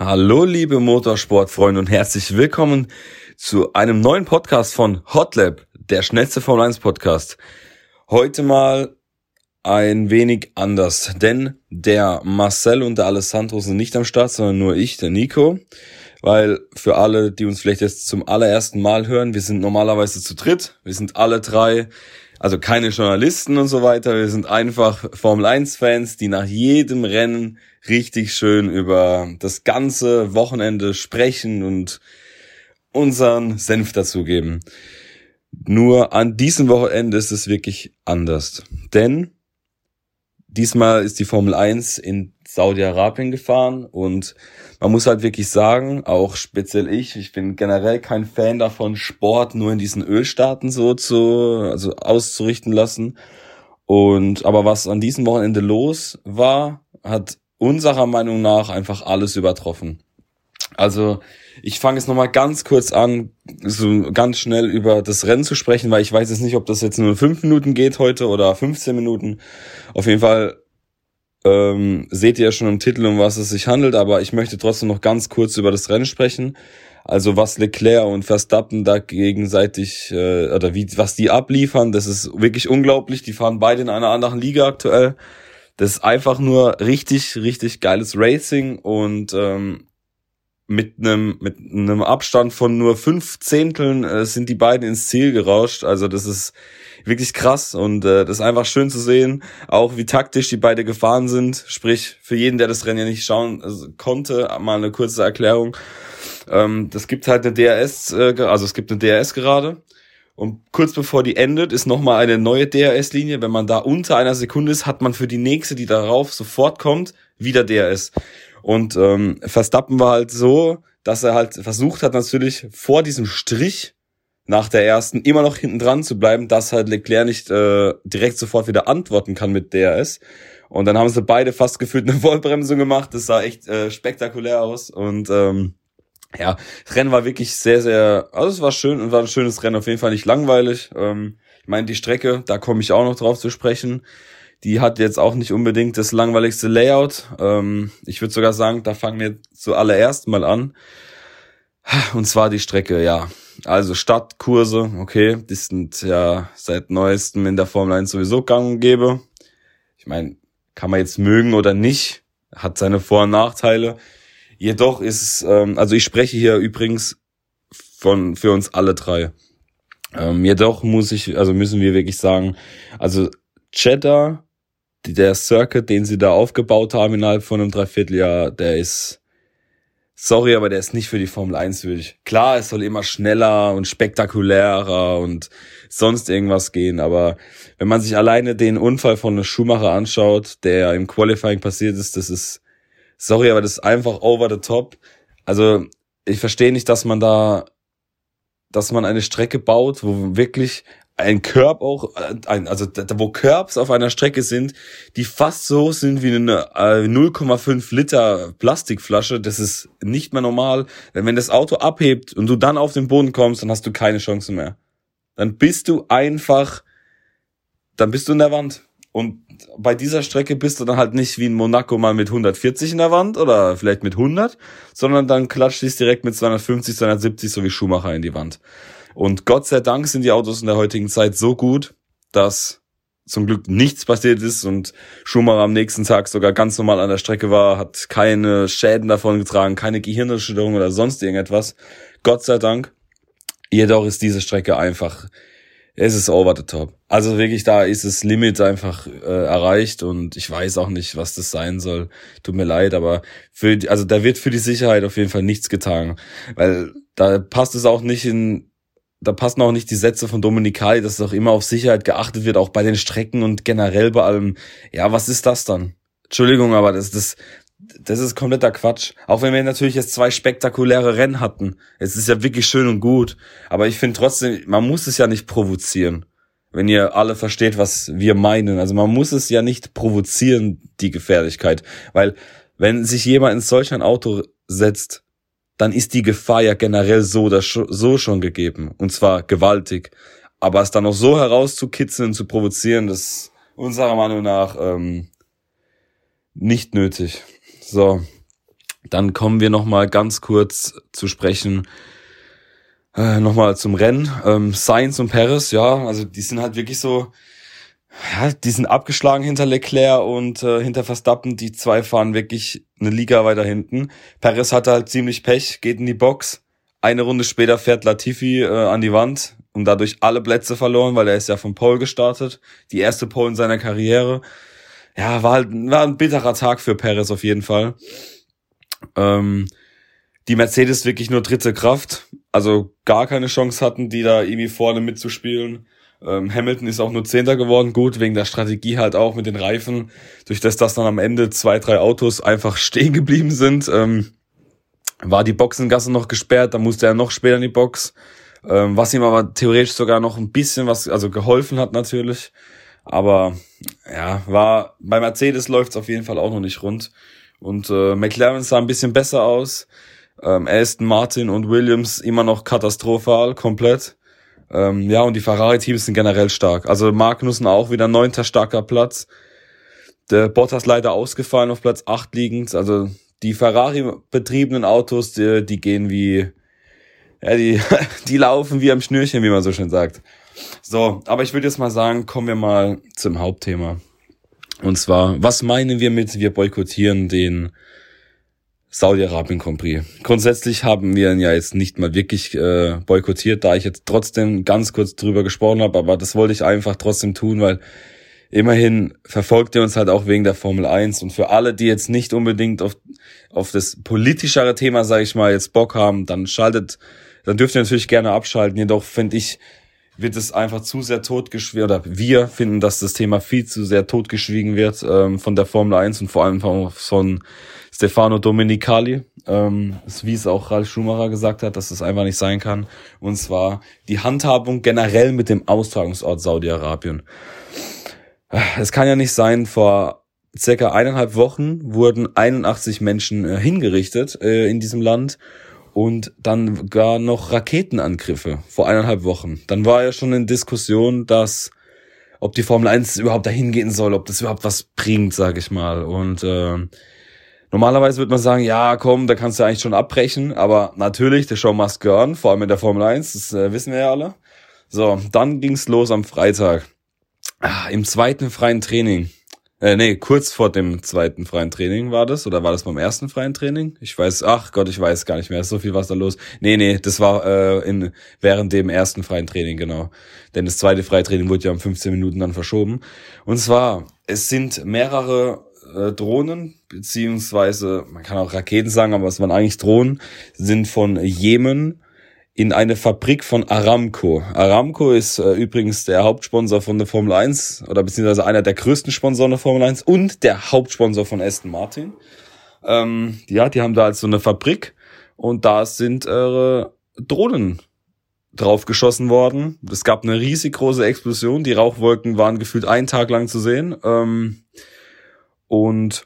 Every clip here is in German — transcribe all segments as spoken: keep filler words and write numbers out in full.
Hallo liebe Motorsportfreunde und herzlich willkommen zu einem neuen Podcast von Hotlap, der schnellste Formel eins Podcast. Heute mal ein wenig anders, denn der Marcel und der Alessandro sind nicht am Start, sondern nur ich, der Nico. Weil für alle, die uns vielleicht jetzt zum allerersten Mal hören, wir sind normalerweise zu dritt, wir sind alle drei, also keine Journalisten und so weiter, wir sind einfach Formel eins Fans, die nach jedem Rennen richtig schön über das ganze Wochenende sprechen und unseren Senf dazugeben. Nur an diesem Wochenende ist es wirklich anders, denn diesmal ist die Formel eins in Saudi-Arabien gefahren und man muss halt wirklich sagen, auch speziell ich, ich bin generell kein Fan davon, Sport nur in diesen Ölstaaten so zu, also auszurichten lassen. Und, aber was an diesem Wochenende los war, hat unserer Meinung nach einfach alles übertroffen. Also, ich fange jetzt nochmal ganz kurz an, so ganz schnell über das Rennen zu sprechen, weil ich weiß jetzt nicht, ob das jetzt nur fünf Minuten geht heute oder fünfzehn Minuten. Auf jeden Fall ähm, seht ihr ja schon im Titel, um was es sich handelt, aber ich möchte trotzdem noch ganz kurz über das Rennen sprechen. Also was Leclerc und Verstappen da gegenseitig, äh, oder wie was die abliefern, das ist wirklich unglaublich. Die fahren beide in einer anderen Liga aktuell. Das ist einfach nur richtig, richtig geiles Racing und ähm, mit einem mit einem Abstand von nur fünf Zehnteln äh, sind die beiden ins Ziel gerauscht. Also das ist wirklich krass und äh, das ist einfach schön zu sehen, auch wie taktisch die beide gefahren sind. Sprich, für jeden, der das Rennen ja nicht schauen also, konnte, mal eine kurze Erklärung. Ähm, das gibt halt eine D R S, äh, also es gibt eine D R S gerade. Und kurz bevor die endet, ist nochmal eine neue D R S-Linie. Wenn man da unter einer Sekunde ist, hat man für die nächste, die darauf sofort kommt, wieder D R S. Und ähm, Verstappen war halt so, dass er halt versucht hat, natürlich vor diesem Strich nach der ersten immer noch hinten dran zu bleiben, dass halt Leclerc nicht äh, direkt sofort wieder antworten kann mit D R S. Und dann haben sie beide fast gefühlt eine Vollbremsung gemacht. Das sah echt äh, spektakulär aus. Und ähm, ja, das Rennen war wirklich sehr, sehr, also es war schön und war ein schönes Rennen, auf jeden Fall nicht langweilig. Ähm, ich meine, die Strecke, da komme ich auch noch drauf zu sprechen, die hat jetzt auch nicht unbedingt das langweiligste Layout. Ähm, ich würde sogar sagen, da fangen wir zuallererst mal an. Und zwar die Strecke, ja. Also Stadtkurse, okay, die sind ja seit neuestem in der Formel eins sowieso gang und gäbe. Ich meine, kann man jetzt mögen oder nicht, hat seine Vor- und Nachteile. Jedoch ist es, ähm, also ich spreche hier übrigens von für uns alle drei. Ähm, jedoch muss ich, also müssen wir wirklich sagen, also Jeddah, der Circuit, den sie da aufgebaut haben innerhalb von einem Dreivierteljahr, der ist, sorry, aber der ist nicht für die Formel eins würdig. Klar, es soll immer schneller und spektakulärer und sonst irgendwas gehen, aber wenn man sich alleine den Unfall von Schumacher anschaut, der im Qualifying passiert ist, das ist, sorry, aber das ist einfach over the top. Also, ich verstehe nicht, dass man da, dass man eine Strecke baut, wo wirklich ein Curb auch, ein, also wo Curbs auf einer Strecke sind, die fast so hoch sind wie eine äh, null Komma fünf Liter Plastikflasche. Das ist nicht mehr normal. Denn wenn das Auto abhebt und du dann auf den Boden kommst, dann hast du keine Chance mehr. Dann bist du einfach, dann bist du in der Wand. Und bei dieser Strecke bist du dann halt nicht wie in Monaco mal mit hundertvierzig in der Wand oder vielleicht mit hundert, sondern dann klatscht es direkt mit zweihundertfünfzig, zweihundertsiebzig so wie Schumacher in die Wand. Und Gott sei Dank sind die Autos in der heutigen Zeit so gut, dass zum Glück nichts passiert ist und Schumacher am nächsten Tag sogar ganz normal an der Strecke war, hat keine Schäden davon getragen, keine Gehirnerschütterung oder sonst irgendetwas. Gott sei Dank. Jedoch ist diese Strecke einfach, es ist over the top. Also wirklich, da ist das Limit einfach äh, erreicht und ich weiß auch nicht, was das sein soll. Tut mir leid, aber für die, also da wird für die Sicherheit auf jeden Fall nichts getan, weil da passt es auch nicht in Da passen auch nicht die Sätze von Dominicali, dass auch immer auf Sicherheit geachtet wird, auch bei den Strecken und generell bei allem. Ja, was ist das dann? Entschuldigung, aber das, das, das ist kompletter Quatsch. Auch wenn wir natürlich jetzt zwei spektakuläre Rennen hatten. Es ist ja wirklich schön und gut. Aber ich finde trotzdem, man muss es ja nicht provozieren. Wenn ihr alle versteht, was wir meinen. Also man muss es ja nicht provozieren, die Gefährlichkeit. Weil wenn sich jemand in solch ein Auto setzt, dann ist die Gefahr ja generell so oder so schon gegeben. Und zwar gewaltig. Aber es dann noch so herauszukitzeln, zu provozieren, das ist unserer Meinung nach ähm, nicht nötig. So, Dann kommen wir nochmal ganz kurz zu sprechen, äh, nochmal zum Rennen. Ähm, Sainz und Perez, ja, also die sind halt wirklich so, ja, die sind abgeschlagen hinter Leclerc und äh, hinter Verstappen. Die zwei fahren wirklich eine Liga weiter hinten. Perez hatte halt ziemlich Pech, geht in die Box. Eine Runde später fährt Latifi äh, an die Wand und dadurch alle Plätze verloren, weil er ist ja vom Pole gestartet. Die erste Pole in seiner Karriere. Ja, war halt war ein bitterer Tag für Perez auf jeden Fall. Ähm, die Mercedes wirklich nur dritte Kraft, also gar keine Chance hatten, die da irgendwie vorne mitzuspielen. Ähm, Hamilton ist auch nur Zehnter geworden, gut, wegen der Strategie halt auch mit den Reifen, durch das, dass dann am Ende zwei, drei Autos einfach stehen geblieben sind, ähm, war die Boxengasse noch gesperrt, da musste er noch später in die Box, ähm, was ihm aber theoretisch sogar noch ein bisschen was, also geholfen hat natürlich, aber ja, war, bei Mercedes läuft's auf jeden Fall auch noch nicht rund und äh, McLaren sah ein bisschen besser aus, ähm, Aston Martin und Williams immer noch katastrophal, komplett. Ähm, ja, und die Ferrari-Teams sind generell stark. Also Magnussen auch wieder neunter starker Platz. Der Bottas leider ausgefallen, auf Platz acht liegend. Also die Ferrari-betriebenen Autos, die, die gehen wie, ja, die, die laufen wie am Schnürchen, wie man so schön sagt. So, aber ich würde jetzt mal sagen, kommen wir mal zum Hauptthema. Und zwar, was meinen wir mit, wir boykottieren den Saudi-Arabien Grand Prix. Grundsätzlich haben wir ihn ja jetzt nicht mal wirklich äh, boykottiert, da ich jetzt trotzdem ganz kurz drüber gesprochen habe, aber das wollte ich einfach trotzdem tun, weil immerhin verfolgt ihr uns halt auch wegen der Formel eins und für alle, die jetzt nicht unbedingt auf auf das politischere Thema, sage ich mal, jetzt Bock haben, dann schaltet, dann dürft ihr natürlich gerne abschalten, jedoch finde ich, wird es einfach zu sehr totgeschwiegen, oder wir finden, dass das Thema viel zu sehr totgeschwiegen wird ähm, von der Formel eins und vor allem von, von Stefano Domenicali, ähm, wie es auch Ralf Schumacher gesagt hat, dass es einfach nicht sein kann. Und zwar die Handhabung generell mit dem Austragungsort Saudi-Arabien. Es kann ja nicht sein, vor circa eineinhalb Wochen wurden einundachtzig Menschen äh, hingerichtet äh, in diesem Land und dann gar noch Raketenangriffe vor eineinhalb Wochen. Dann war ja schon in Diskussion, dass ob die Formel eins überhaupt dahin gehen soll, ob das überhaupt was bringt, sage ich mal. Und äh, normalerweise würde man sagen, ja, komm, da kannst du eigentlich schon abbrechen, aber natürlich, the show must go on, vor allem in der Formel eins, das äh, wissen wir ja alle. So, dann ging's los am Freitag. Ah, im zweiten freien Training. Äh, nee, kurz vor dem zweiten freien Training war das, oder war das beim ersten freien Training? Ich weiß, ach Gott, ich weiß gar nicht mehr, so viel war da los. Nee, nee, das war äh, in während dem ersten freien Training, genau. Denn das zweite freie Training wurde ja um fünfzehn Minuten dann verschoben. Und zwar, es sind mehrere äh, Drohnen, beziehungsweise, man kann auch Raketen sagen, aber es waren eigentlich Drohnen, sind von Jemen in eine Fabrik von Aramco. Aramco ist äh, übrigens der Hauptsponsor von der Formel eins oder beziehungsweise einer der größten Sponsoren der Formel eins und der Hauptsponsor von Aston Martin. Ähm, ja, die haben da also eine Fabrik und da sind äh, Drohnen drauf geschossen worden. Es gab eine riesig große Explosion. Die Rauchwolken waren gefühlt einen Tag lang zu sehen. Ähm, und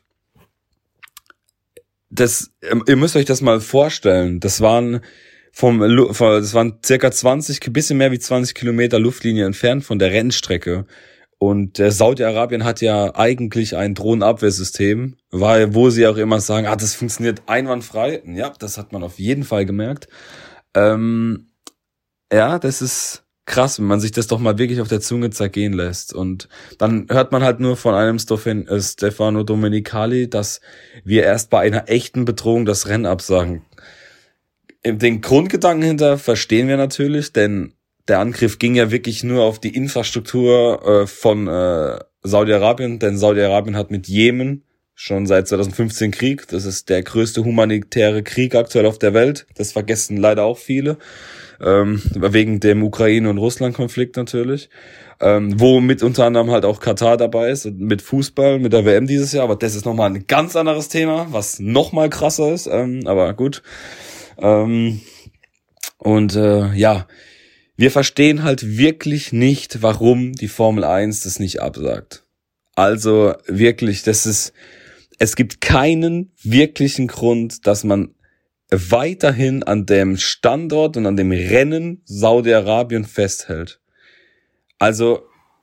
das, ihr müsst euch das mal vorstellen. Das waren Vom, das waren circa zwanzig, bisschen mehr wie zwanzig Kilometer Luftlinie entfernt von der Rennstrecke. Und der Saudi-Arabien hat ja eigentlich ein Drohnenabwehrsystem, weil, wo sie auch immer sagen, ah, das funktioniert einwandfrei. Ja, das hat man auf jeden Fall gemerkt. Ähm, ja, das ist krass, wenn man sich das doch mal wirklich auf der Zunge zergehen lässt. Und dann hört man halt nur von einem Stoffen, äh, Stefano Domenicali, dass wir erst bei einer echten Bedrohung das Rennen absagen. Den Grundgedanken hinter verstehen wir natürlich, denn der Angriff ging ja wirklich nur auf die Infrastruktur äh, von äh, Saudi-Arabien, denn Saudi-Arabien hat mit Jemen schon seit zweitausendfünfzehn Krieg. Das ist der größte humanitäre Krieg aktuell auf der Welt. Das vergessen leider auch viele, ähm, wegen dem Ukraine- und Russland-Konflikt natürlich. Ähm, wo mit unter anderem halt auch Katar dabei ist, mit Fußball, mit der W M dieses Jahr. Aber das ist nochmal ein ganz anderes Thema, was nochmal krasser ist. Ähm, aber gut. Ähm, und äh, ja, wir verstehen halt wirklich nicht, warum die Formel eins das nicht absagt. Also wirklich, das ist, es gibt keinen wirklichen Grund, dass man weiterhin an dem Standort und an dem Rennen Saudi-Arabien festhält. Also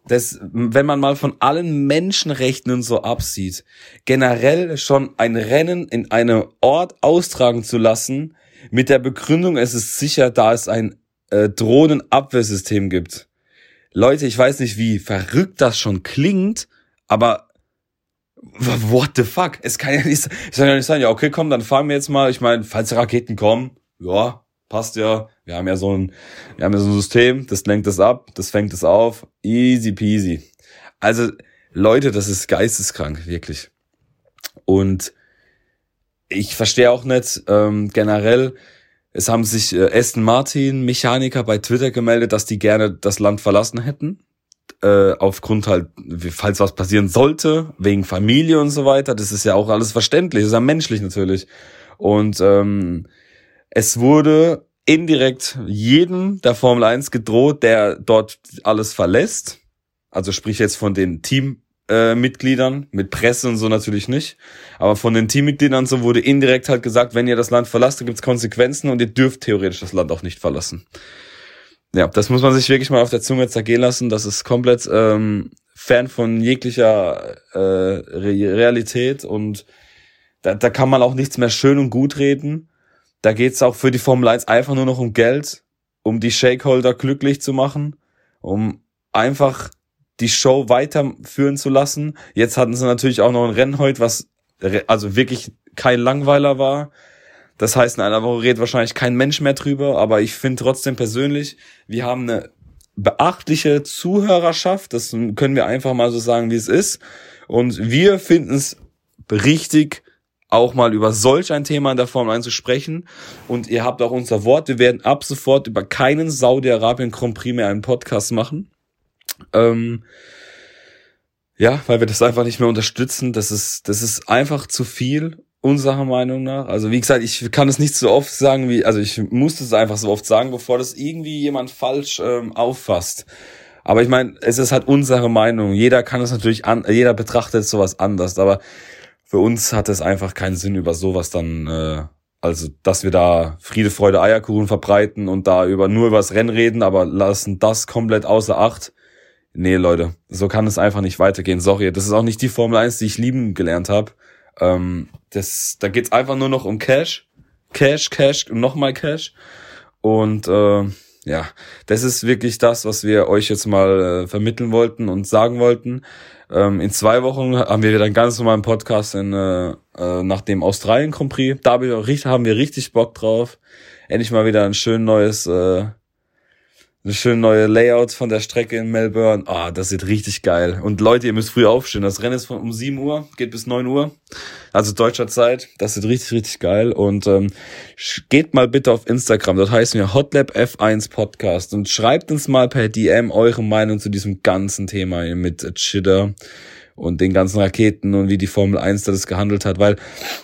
das, wenn man mal von allen Menschenrechten und so absieht, generell schon ein Rennen in einem Ort austragen zu lassen, mit der Begründung, es ist sicher, da es ein äh, Drohnenabwehrsystem gibt. Leute, ich weiß nicht, wie verrückt das schon klingt, aber what the fuck? Es kann ja nicht, es kann ja nicht sein, ja okay, komm, dann fahren wir jetzt mal, ich meine, falls Raketen kommen, ja, passt ja, wir haben ja so ein, wir haben ja so ein System, das lenkt es ab, das fängt es auf, easy peasy. Also, Leute, das ist geisteskrank, wirklich. Und ich verstehe auch nicht, ähm, generell, es haben sich äh, Aston Martin Mechaniker bei Twitter gemeldet, dass die gerne das Land verlassen hätten, äh, aufgrund halt, falls was passieren sollte, wegen Familie und so weiter. Das ist ja auch alles verständlich, das ist ja menschlich natürlich. Und ähm, es wurde indirekt jedem der Formel eins gedroht, der dort alles verlässt. Also sprich jetzt von den Teammitgliedern, äh, mit Presse und so natürlich nicht. Aber von den Teammitgliedern so wurde indirekt halt gesagt, wenn ihr das Land verlasst, dann gibt's Konsequenzen und ihr dürft theoretisch das Land auch nicht verlassen. Ja, das muss man sich wirklich mal auf der Zunge zergehen lassen. Das ist komplett ähm, fern von jeglicher äh, Re- Realität und da, da kann man auch nichts mehr schön und gut reden. Da geht's auch für die Formel eins einfach nur noch um Geld, um die Shareholder glücklich zu machen, um einfach die Show weiterführen zu lassen. Jetzt hatten sie natürlich auch noch ein Rennen heute, was also wirklich kein Langweiler war. Das heißt, in einer Woche redet wahrscheinlich kein Mensch mehr drüber, aber ich finde trotzdem persönlich, wir haben eine beachtliche Zuhörerschaft, das können wir einfach mal so sagen, wie es ist. Und wir finden es richtig, auch mal über solch ein Thema in der Formel eins zu sprechen. Und ihr habt auch unser Wort, wir werden ab sofort über keinen Saudi-Arabien Grand Prix mehr einen Podcast machen. Ähm, ja, weil wir das einfach nicht mehr unterstützen. Das ist, das ist einfach zu viel, unserer Meinung nach. Also wie gesagt, ich kann es nicht so oft sagen, wie, also ich muss es einfach so oft sagen, bevor das irgendwie jemand falsch ähm, auffasst. Aber ich meine, es ist halt unsere Meinung. Jeder kann es natürlich an, jeder betrachtet sowas anders, aber für uns hat es einfach keinen Sinn, über sowas dann, äh, also dass wir da Friede, Freude, Eierkuchen verbreiten und da über nur über das Rennen reden, aber lassen das komplett außer Acht. Nee, Leute, so kann es einfach nicht weitergehen. Sorry, das ist auch nicht die Formel eins, die ich lieben gelernt habe. Ähm, das, da geht's einfach nur noch um Cash, Cash, Cash und nochmal Cash. Und äh, ja, das ist wirklich das, was wir euch jetzt mal äh, vermitteln wollten und sagen wollten. Ähm, in zwei Wochen haben wir wieder einen ganz normalen Podcast in, äh, äh, nach dem Australien Grand Prix. Da haben wir, haben wir richtig Bock drauf. Endlich mal wieder ein schön neues, äh, eine schön neue Layout von der Strecke in Melbourne. Ah, oh, das sieht richtig geil. Und Leute, ihr müsst früh aufstehen. Das Rennen ist von um sieben Uhr, geht bis neun Uhr. Also deutscher Zeit. Das sieht richtig, richtig geil. Und ähm, geht mal bitte auf Instagram. Dort heißen wir Hotlap F eins Podcast. Und schreibt uns mal per D M eure Meinung zu diesem ganzen Thema hier mit Chitter und den ganzen Raketen und wie die Formel eins da das gehandelt hat. Weil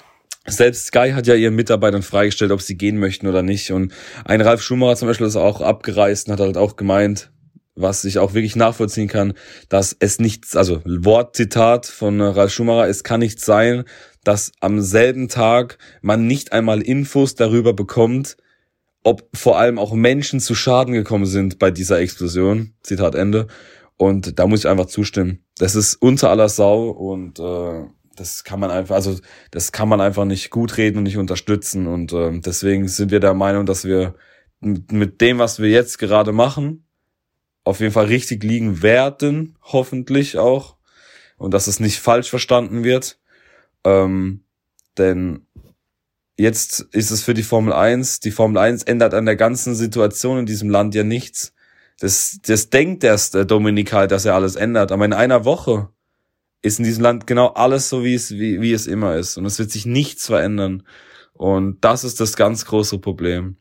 selbst Sky hat ja ihren Mitarbeitern freigestellt, ob sie gehen möchten oder nicht. Und ein Ralf Schumacher zum Beispiel ist auch abgereist und hat halt auch gemeint, was ich auch wirklich nachvollziehen kann, dass es nichts, also Wortzitat von Ralf Schumacher, es kann nicht sein, dass am selben Tag man nicht einmal Infos darüber bekommt, ob vor allem auch Menschen zu Schaden gekommen sind bei dieser Explosion. Zitat Ende. Und da muss ich einfach zustimmen. Das ist unter aller Sau und äh, das kann man einfach, also das kann man einfach nicht gut reden und nicht unterstützen und äh, deswegen sind wir der Meinung, dass wir mit, mit dem, was wir jetzt gerade machen, auf jeden Fall richtig liegen werden, hoffentlich auch, und dass es nicht falsch verstanden wird, ähm, denn jetzt ist es für die Formel eins, die Formel eins ändert an der ganzen Situation in diesem Land ja nichts. Das, das denkt erst der Dominik halt, dass er alles ändert, aber in einer Woche ist in diesem Land genau alles so, wie es, wie, wie es immer ist. Und es wird sich nichts verändern. Und das ist das ganz große Problem.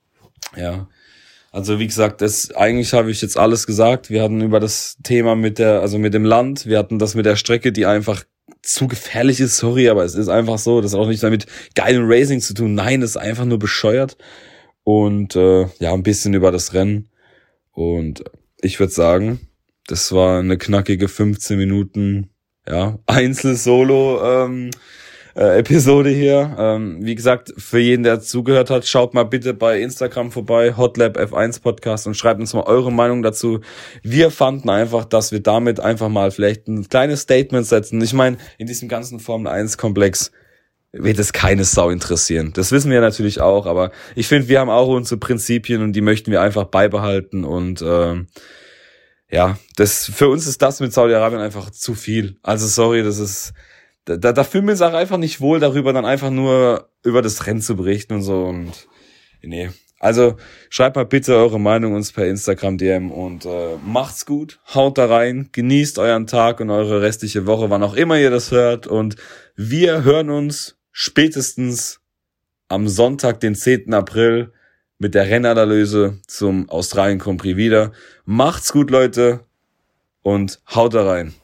Ja. Also, wie gesagt, das, eigentlich habe ich jetzt alles gesagt. Wir hatten über das Thema mit der, also mit dem Land. Wir hatten das mit der Strecke, die einfach zu gefährlich ist. Sorry, aber es ist einfach so. Das hat auch nicht damit geilem Racing zu tun. Nein, das ist einfach nur bescheuert. Und, äh, ja, ein bisschen über das Rennen. Und ich würde sagen, das war eine knackige fünfzehn Minuten, ja, Einzel-Solo, ähm, äh, Episode hier. Ähm, wie gesagt, für jeden, der zugehört hat, schaut mal bitte bei Instagram vorbei, Hotlab F eins Podcast, und schreibt uns mal eure Meinung dazu. Wir fanden einfach, dass wir damit einfach mal vielleicht ein kleines Statement setzen. Ich meine, in diesem ganzen Formel eins Komplex wird es keine Sau interessieren. Das wissen wir natürlich auch, aber ich finde, wir haben auch unsere Prinzipien und die möchten wir einfach beibehalten und ähm, ja, das für uns ist das mit Saudi-Arabien einfach zu viel. Also sorry, das ist da, da fühlen wir uns auch einfach nicht wohl, darüber dann einfach nur über das Rennen zu berichten und so und nee. Also schreibt mal bitte eure Meinung uns per Instagram D M und äh, macht's gut, haut da rein, genießt euren Tag und eure restliche Woche, wann auch immer ihr das hört, und wir hören uns spätestens am Sonntag, den zehnten April, mit der Rennanalyse zum Australien Grand Prix wieder. Macht's gut, Leute, und haut da rein.